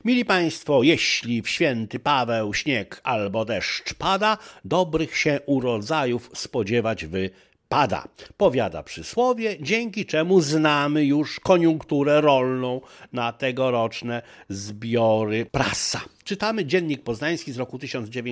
Mili Państwo, jeśli w święty Paweł śnieg albo deszcz pada, dobrych się urodzajów spodziewać wypada. Powiada przysłowie, dzięki czemu znamy już koniunkturę rolną na tegoroczne zbiory prasa. Czytamy Dziennik Poznański z roku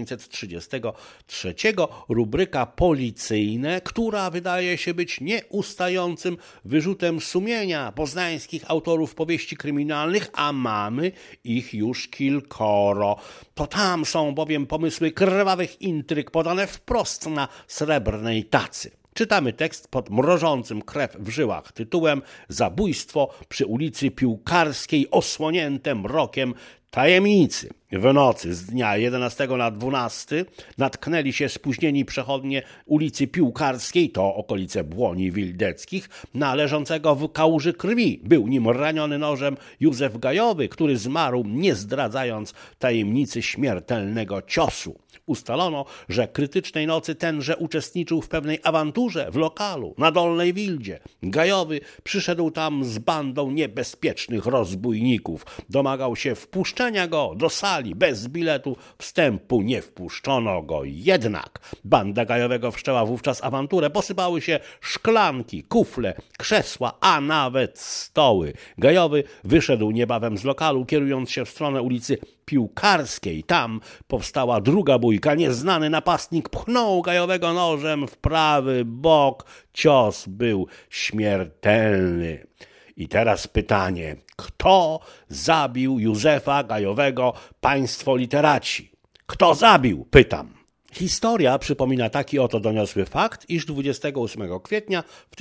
1933, rubryka policyjne, która wydaje się być nieustającym wyrzutem sumienia poznańskich autorów powieści kryminalnych, a mamy ich już kilkoro. To tam są bowiem pomysły krwawych intryg podane wprost na srebrnej tacy. Czytamy tekst pod mrożącym krew w żyłach tytułem Zabójstwo przy ulicy Piłkarskiej osłonięte mrokiem tajemnicy. W nocy z dnia 11 na 12 natknęli się spóźnieni przechodnie ulicy Piłkarskiej, to okolice Błoni Wildeckich, na leżącego w kałuży krwi. Był nim raniony nożem Józef Gajowy, który zmarł, nie zdradzając tajemnicy śmiertelnego ciosu. Ustalono, że krytycznej nocy tenże uczestniczył w pewnej awanturze w lokalu na Dolnej Wildzie. Gajowy przyszedł tam z bandą niebezpiecznych rozbójników. Domagał się wpuszczenia go do sali. Bez biletu wstępu nie wpuszczono go. Jednak banda Gajowego wszczęła wówczas awanturę. Posypały się szklanki, kufle, krzesła, a nawet stoły. Gajowy wyszedł niebawem z lokalu, kierując się w stronę ulicy Piłkarskiej. Tam powstała druga bójka. Nieznany napastnik pchnął Gajowego nożem w prawy bok. Cios był śmiertelny. I teraz pytanie, kto zabił Józefa Gajowego, państwo literaci? Kto zabił? Pytam. Historia przypomina taki oto doniosły fakt, iż 28 kwietnia w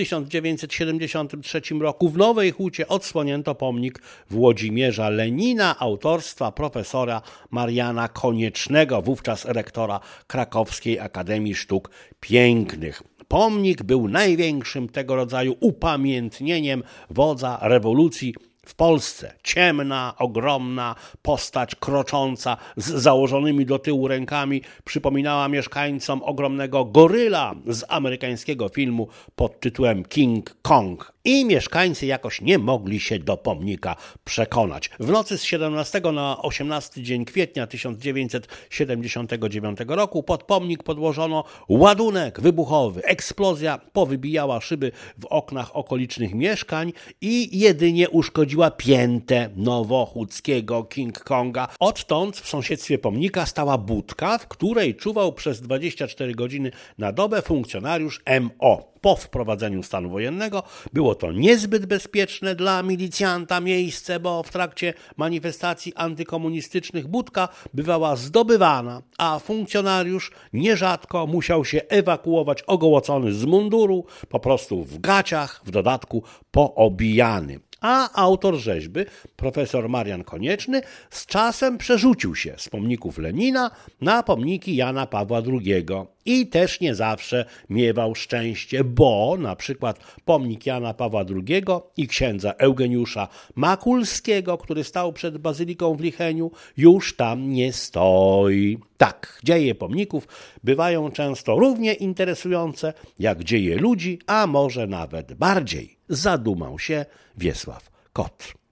1973 roku w Nowej Hucie odsłonięto pomnik Włodzimierza Lenina autorstwa profesora Mariana Koniecznego, wówczas rektora Krakowskiej Akademii Sztuk Pięknych. Pomnik był największym tego rodzaju upamiętnieniem wodza rewolucji w Polsce. Ciemna, ogromna postać krocząca z założonymi do tyłu rękami przypominała mieszkańcom ogromnego goryla z amerykańskiego filmu pod tytułem King Kong. I mieszkańcy jakoś nie mogli się do pomnika przekonać. W nocy z 17 na 18 dzień kwietnia 1979 roku pod pomnik podłożono ładunek wybuchowy. Eksplozja powybijała szyby w oknach okolicznych mieszkań i jedynie uszkodziła piętę nowochódzkiego King Konga. Odtąd w sąsiedztwie pomnika stała budka, w której czuwał przez 24 godziny na dobę funkcjonariusz MO. Po wprowadzeniu stanu wojennego było to niezbyt bezpieczne dla milicjanta miejsce, bo w trakcie manifestacji antykomunistycznych budka bywała zdobywana, a funkcjonariusz nierzadko musiał się ewakuować ogołocony z munduru, po prostu w gaciach, w dodatku poobijany. A autor rzeźby, profesor Marian Konieczny, z czasem przerzucił się z pomników Lenina na pomniki Jana Pawła II. I też nie zawsze miewał szczęście, bo na przykład pomnik Jana Pawła II i księdza Eugeniusza Makulskiego, który stał przed bazyliką w Licheniu, już tam nie stoi. Tak, dzieje pomników bywają często równie interesujące jak dzieje ludzi, a może nawet bardziej. Zadumał się Wiesław Kot.